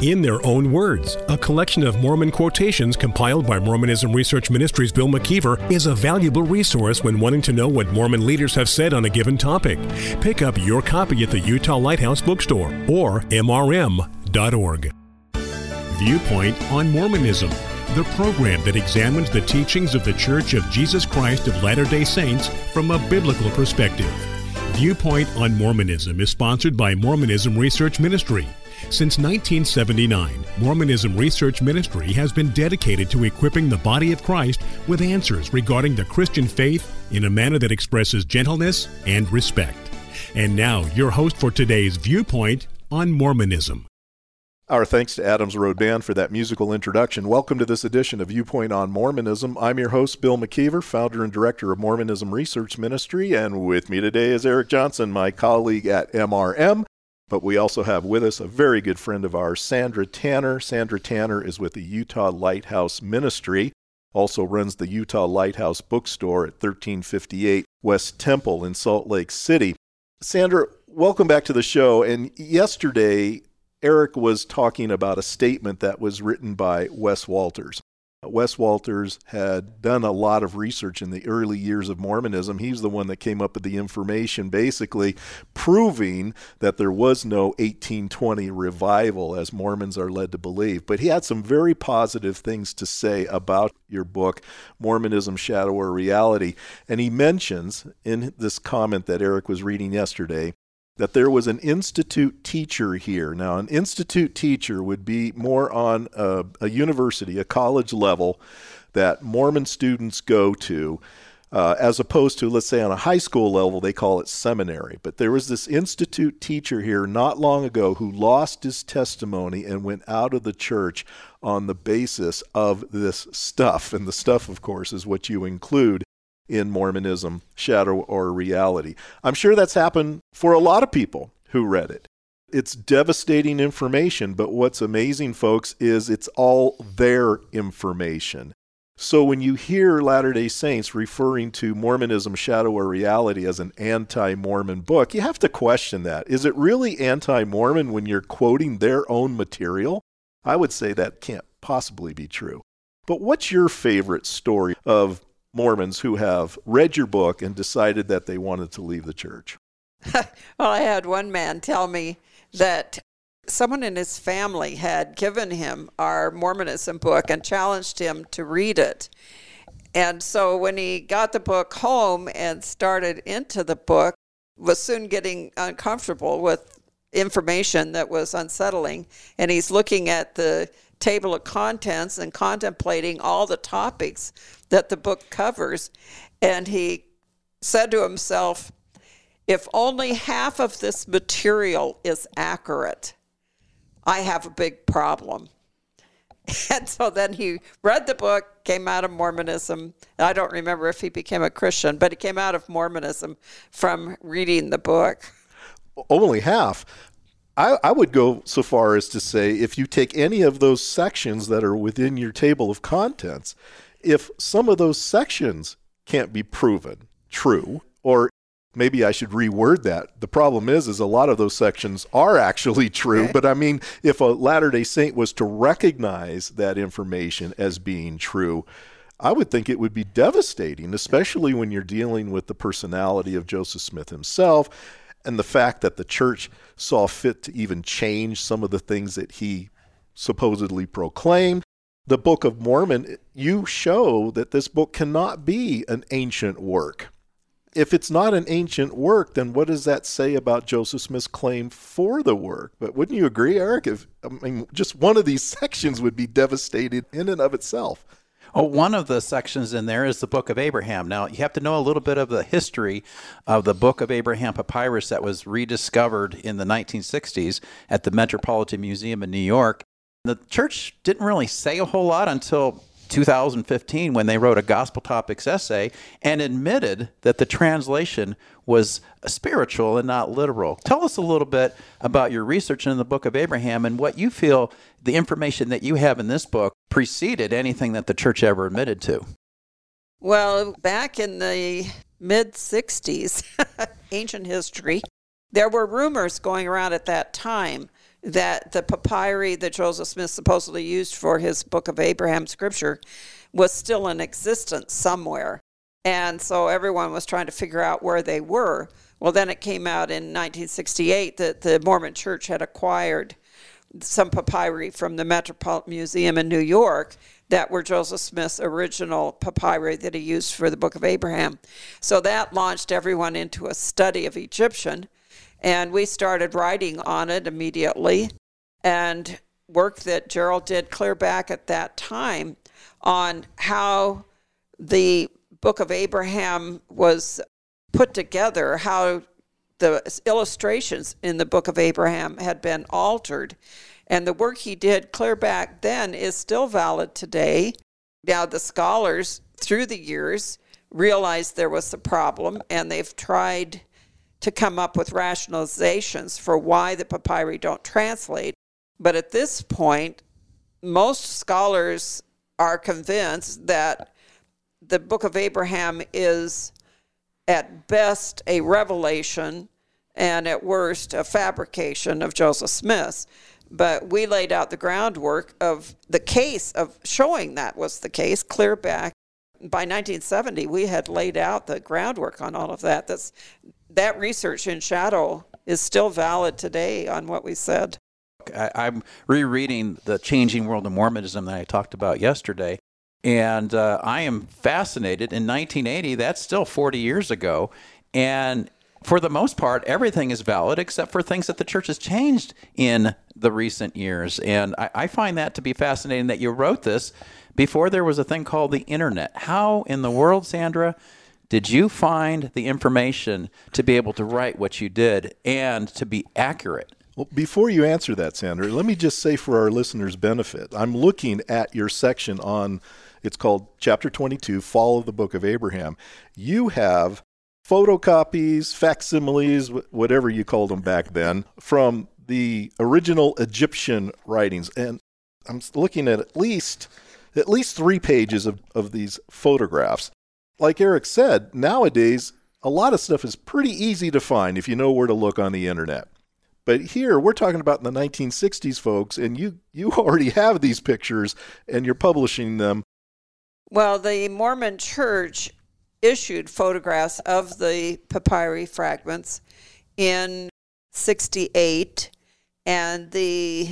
In Their Own Words, a collection of Mormon quotations compiled by Mormonism Research Ministries' Bill McKeever is a valuable resource when wanting to know what Mormon leaders have said on a given topic. Pick up your copy at the Utah Lighthouse Bookstore or mrm.org. Viewpoint on Mormonism, the program that examines the teachings of the Church of Jesus Christ of Latter-day Saints from a biblical perspective. Viewpoint on Mormonism is sponsored by Mormonism Research Ministry. Since 1979, Mormonism Research Ministry has been dedicated to equipping the body of Christ with answers regarding the Christian faith in a manner that expresses gentleness and respect. And now, your host for today's Viewpoint on Mormonism. Our thanks to Adams Road Band for that musical introduction. Welcome to this edition of Viewpoint on Mormonism. I'm your host, Bill McKeever, founder and director of Mormonism Research Ministry, and with me today is Eric Johnson, my colleague at MRM. But we also have with us a very good friend of ours, Sandra Tanner. Sandra Tanner is with the Utah Lighthouse Ministry, also runs the Utah Lighthouse Bookstore at 1358 West Temple in Salt Lake City. Sandra, welcome back to the show. And yesterday, Eric was talking about a statement that was written by Wes Walters. Wes Walters had done a lot of research in the early years of Mormonism. He's the one that came up with the information basically proving that there was no 1820 revival as Mormons are led to believe. But he had some very positive things to say about your book, Mormonism, Shadow or Reality. And he mentions in this comment that Eric was reading yesterday that there was an institute teacher here. Now, an institute teacher would be more on a university, a college level that Mormon students go to, as opposed to, let's say, on a high school level, they call it seminary. But there was this institute teacher here not long ago who lost his testimony and went out of the church on the basis of this stuff. And the stuff, of course, is what you include in Mormonism, Shadow or Reality. I'm sure that's happened for a lot of people who read it. It's devastating information, but what's amazing, folks, is it's all their information. So when you hear Latter-day Saints referring to Mormonism, Shadow or Reality as an anti-Mormon book, you have to question that. Is it really anti-Mormon when you're quoting their own material? I would say that can't possibly be true. But what's your favorite story of Mormons who have read your book and decided that they wanted to leave the church? Well, I had one man tell me that someone in his family had given him our Mormonism book and challenged him to read it. And so when he got the book home and started into the book, was soon getting uncomfortable with information that was unsettling. And he's looking at the table of contents and contemplating all the topics that the book covers. And he said to himself, if only half of this material is accurate, I have a big problem. And so then he read the book, came out of Mormonism. I don't remember if he became a Christian, but he came out of Mormonism from reading the book. Only half. I would go so far as to say if you take any of those sections that are within your table of contents, if some of those sections can't be proven true, or maybe I should reword that. The problem is a lot of those sections are actually true. Okay. But I mean, if a Latter-day Saint was to recognize that information as being true, I would think it would be devastating, especially when you're dealing with the personality of Joseph Smith himself and the fact that the church saw fit to even change some of the things that he supposedly proclaimed. The Book of Mormon, you show that this book cannot be an ancient work. If it's not an ancient work, then what does that say about Joseph Smith's claim for the work? But wouldn't you agree, Eric? Just one of these sections would be devastating in and of itself. Oh, one of the sections in there is the Book of Abraham. Now, you have to know a little bit of the history of the Book of Abraham papyrus that was rediscovered in the 1960s at the Metropolitan Museum in New York. The church didn't really say a whole lot until 2015 when they wrote a Gospel Topics essay and admitted that the translation was spiritual and not literal. Tell us a little bit about your research in the Book of Abraham and what you feel the information that you have in this book preceded anything that the church ever admitted to. Well, back in the mid-60s, ancient history, there were rumors going around at that time that the papyri that Joseph Smith supposedly used for his Book of Abraham scripture was still in existence somewhere. And so everyone was trying to figure out where they were. Well, then it came out in 1968 that the Mormon Church had acquired some papyri from the Metropolitan Museum in New York that were Joseph Smith's original papyri that he used for the Book of Abraham. So that launched everyone into a study of Egyptian, and we started writing on it immediately, and work that Gerald did clear back at that time on how the Book of Abraham was put together, how the illustrations in the Book of Abraham had been altered. And the work he did clear back then is still valid today. Now, the scholars, through the years, realized there was a problem, and they've tried to come up with rationalizations for why the papyri don't translate. But at this point, most scholars are convinced that the Book of Abraham is at best a revelation and at worst a fabrication of Joseph Smith's. But we laid out the groundwork of the case of showing that was the case clear back. By 1970, we had laid out the groundwork on all of that. That research in shadow is still valid today on what we said. I'm rereading The Changing World of Mormonism that I talked about yesterday, and I am fascinated. In 1980, that's still 40 years ago, and for the most part, everything is valid except for things that the church has changed in the recent years. And I find that to be fascinating that you wrote this before there was a thing called the internet. How in the world, Sandra, did you find the information to be able to write what you did and to be accurate? Well, before you answer that, Sandra, let me just say for our listeners' benefit, I'm looking at your section on, it's called Chapter 22, Fall of the Book of Abraham. You have photocopies, facsimiles, whatever you called them back then, from the original Egyptian writings. And I'm looking at least 3 pages of these photographs. Like Eric said, nowadays, a lot of stuff is pretty easy to find if you know where to look on the internet. But here, we're talking about in the 1960s, folks, and you already have these pictures, and you're publishing them. Well, the Mormon Church issued photographs of the papyri fragments in 68, and the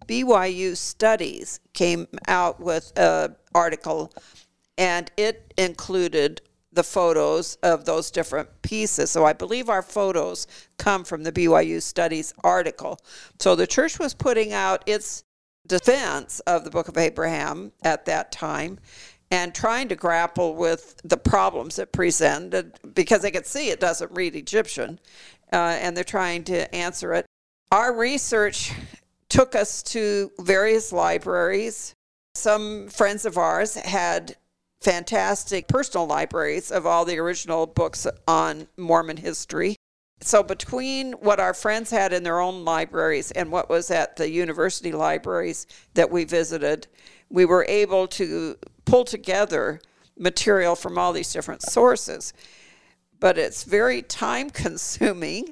BYU Studies came out with an article, and it included the photos of those different pieces. So I believe our photos come from the BYU Studies article. So the church was putting out its defense of the Book of Abraham at that time and trying to grapple with the problems it presented because they could see it doesn't read Egyptian, and they're trying to answer it. Our research took us to various libraries. Some friends of ours had fantastic personal libraries of all the original books on Mormon history. So between what our friends had in their own libraries and what was at the university libraries that we visited, we were able to pull together material from all these different sources. But it's very time-consuming,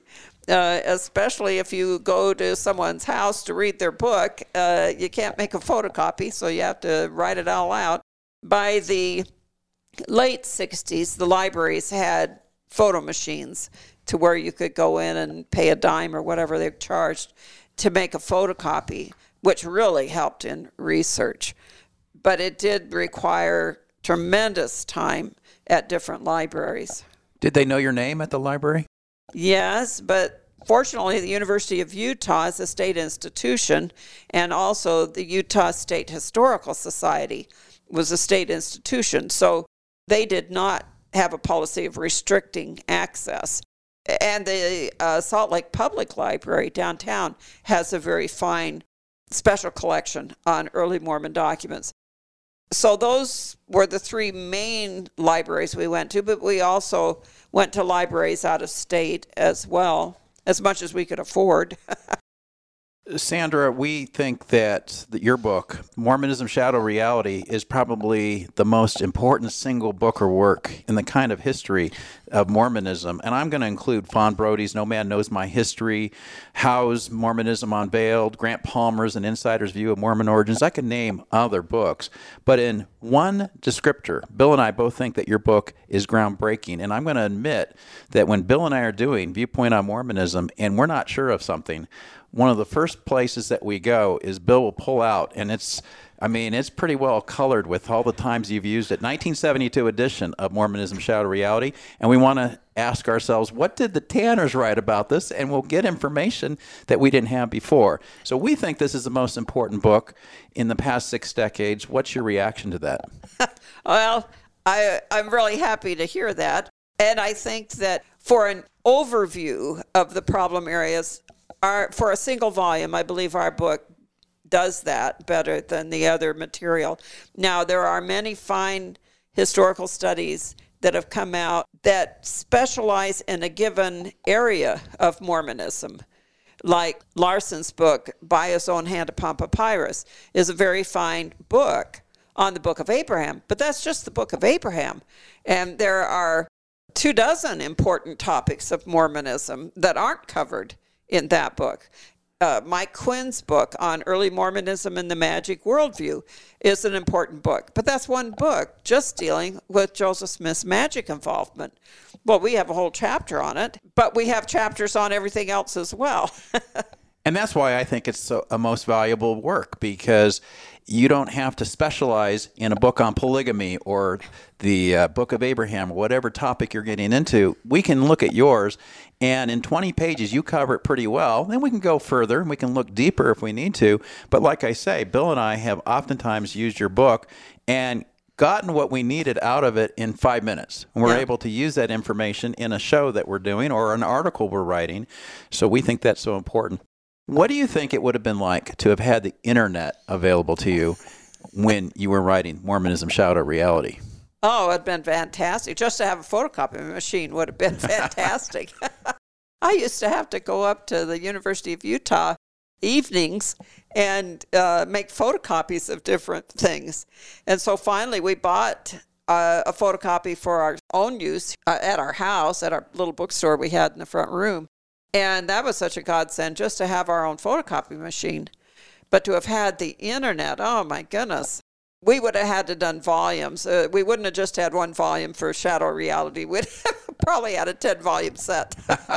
especially if you go to someone's house to read their book. You can't make a photocopy, so you have to write it all out. By the late 60s, the libraries had photo machines to where you could go in and pay a dime or whatever they charged to make a photocopy, which really helped in research. But it did require tremendous time at different libraries. Did they know your name at the library? Yes, but fortunately, the University of Utah is a state institution, and also the Utah State Historical Society was a state institution, so they did not have a policy of restricting access. And the Salt Lake Public Library downtown has a very fine special collection on early Mormon documents. So those were the 3 main libraries we went to, but we also went to libraries out of state as well, as much as we could afford. Sandra, we think that your book, Mormonism Shadow Reality, is probably the most important single book or work in the kind of history of Mormonism. And I'm going to include Fawn Brody's No Man Knows My History, Howe's Mormonism Unveiled, Grant Palmer's An Insider's View of Mormon Origins. I can name other books. But in one descriptor, Bill and I both think that your book is groundbreaking. And I'm going to admit that when Bill and I are doing Viewpoint on Mormonism and we're not sure of something, one of the first places that we go is Bill will pull out, and it's pretty well colored with all the times you've used it. 1972 edition of Mormonism Shadow Reality, and we want to ask ourselves, what did the Tanners write about this? And we'll get information that we didn't have before. So we think this is the most important book in the past 6 decades. What's your reaction to that? Well, I'm really happy to hear that. And I think that for an overview of the problem areas, for a single volume, I believe our book does that better than the other material. Now, there are many fine historical studies that have come out that specialize in a given area of Mormonism. Like Larson's book, By His Own Hand Upon Papyrus, is a very fine book on the Book of Abraham, but that's just the Book of Abraham. And there are 24 important topics of Mormonism that aren't covered in that book. Mike Quinn's book on early Mormonism and the Magic Worldview is an important book, but that's one book just dealing with Joseph Smith's magic involvement. Well, we have a whole chapter on it, but we have chapters on everything else as well. And that's why I think it's a most valuable work, because you don't have to specialize in a book on polygamy or the Book of Abraham or whatever topic you're getting into. We can look at yours, and in 20 pages, you cover it pretty well. Then we can go further, and we can look deeper if we need to. But like I say, Bill and I have oftentimes used your book and gotten what we needed out of it in 5 minutes. And we're able to use that information in a show that we're doing or an article we're writing. So we think that's so important. What do you think it would have been like to have had the internet available to you when you were writing Mormonism Shadow Reality? Oh, it would have been fantastic. Just to have a photocopy machine would have been fantastic. I used to have to go up to the University of Utah evenings and make photocopies of different things. And so finally we bought a photocopy for our own use at our house, at our little bookstore we had in the front room. And that was such a godsend, just to have our own photocopy machine. But to have had the internet, oh my goodness. We would have had to done volumes. We wouldn't have just had one volume for Shadow Reality. We'd have probably had a 10-volume set.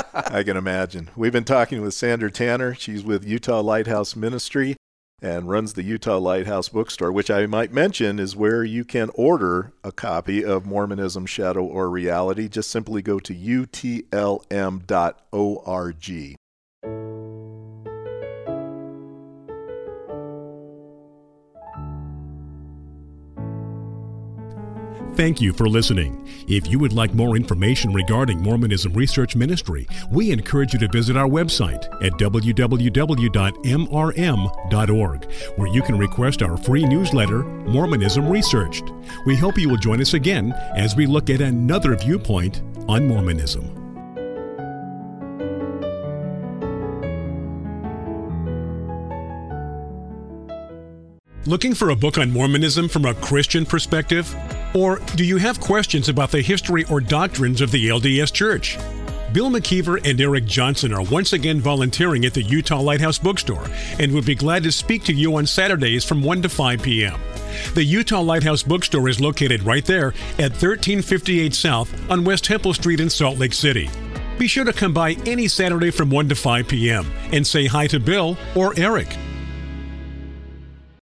I can imagine. We've been talking with Sandra Tanner. She's with Utah Lighthouse Ministry and runs the Utah Lighthouse Bookstore, which I might mention is where you can order a copy of Mormonism, Shadow or Reality. Just simply go to utlm.org. Thank you for listening. If you would like more information regarding Mormonism Research Ministry, we encourage you to visit our website at www.mrm.org, where you can request our free newsletter, Mormonism Researched. We hope you will join us again as we look at another viewpoint on Mormonism. Looking for a book on Mormonism from a Christian perspective? Or do you have questions about the history or doctrines of the LDS Church? Bill McKeever and Eric Johnson are once again volunteering at the Utah Lighthouse Bookstore and would be glad to speak to you on Saturdays from 1 to 5 p.m. The Utah Lighthouse Bookstore is located right there at 1358 South on West Temple Street in Salt Lake City. Be sure to come by any Saturday from 1 to 5 p.m. and say hi to Bill or Eric.